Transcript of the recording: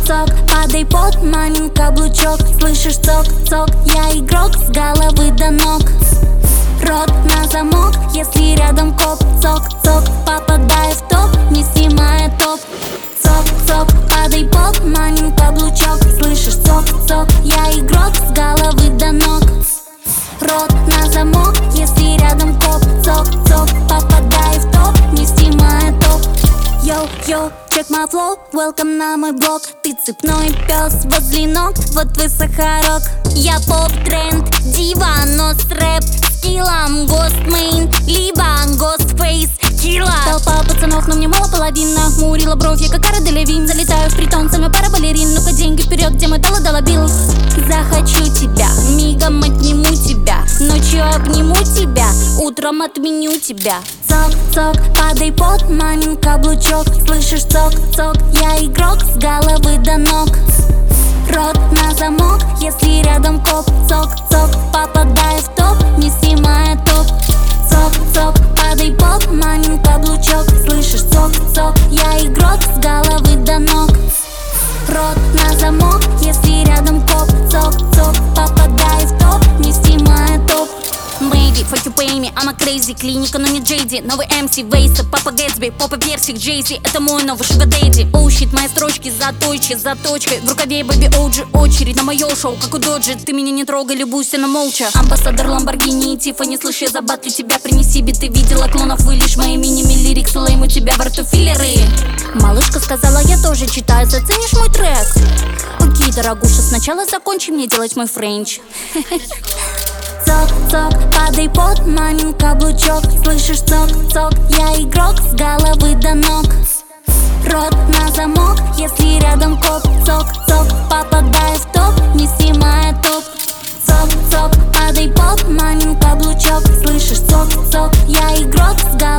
Цок-цок, падай под мамин каблучок. Слышишь цок-цок, я игрок с головы до ног. Рот на замок, если рядом коп. Цок-цок, попадай в топ, не снимая топ. Цок-цок, падай под мамин каблучок. Слышишь цок-цок, я игрок с головы до ног. Рот на замок, если рядом коп. Цок-цок, попадай в топ, не снимая топ. Йоу-йоу, check my flow, welcome на мой блог. Ты цепной пес возле ног, вот вы сахарок. Я поп-тренд, дива, но с рэп скиллом. Гостмейн, либо гостфейс, килла. Толпа пацанов, но мне мало половина. Хмурила бровь, я как Кара Делевин. Залетаю в притон, сами пара балерин. Ну-ка деньги вперед, где мы дала бил. Захочу тебя, мигом отниму тебя. Ночью обниму тебя, утром отменю тебя. Цок-цок, падай под мамин каблучок. Слышишь цок-цок, я игрок с головы до ног. Рот на замок, если рядом коп. Цок-цок, попадай в топ, не снимая топ. Цок-цок, падай под мамин каблучок. Слышишь цок-цок, я игрок с головы до ног. Рот на замок, если рядом коп. Цок-цок, попадай в топ, не снимая топ. Maybe, fuck you pay me, I'm a crazy. Клиника, но не Джейди. Новый MC, Вейса, Папа Гэтсби, Попа Персик, Джейзи. Это мой новый шугадейди. Оу, щит, мои строчки заточкой. В рукаве, бэби, OG, очередь на мое шоу, как у Доджи. Ты меня не трогай, любуйся, но молча. Амбассадор Ламборгини и Тиффани. Слышь, я забатлю тебя, принеси биты. Видела клонов, вы лишь мои мини-ми лириксы. Лейм, у тебя во рту филлеры. Малышка сказала, я тоже читаю, заценишь мой трек? Окей, дорогуша, сначала закончи мне делать мой френч. Цок-цок, падай под мамин каблучок. Слышишь цок-цок, я игрок с головы до ног. Рот на замок, если рядом коп. Цок-цок, попадай в топ, не снимая топ. Цок-цок, падай под мамин каблучок. Слышишь цок-цок, я игрок с головы.